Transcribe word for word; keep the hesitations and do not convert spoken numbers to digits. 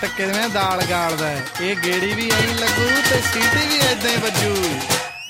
ਕਿਵੇਂ ਦਾਲ ਗਾਲਦਾ ਇਹ ਗੇੜੀ ਵੀ ਐਂ ਲੱਗੂ ਤੇ ਸੀਟੀ ਵੀ ਏਦਾਂ ਹੀ ਵੱਜੂ।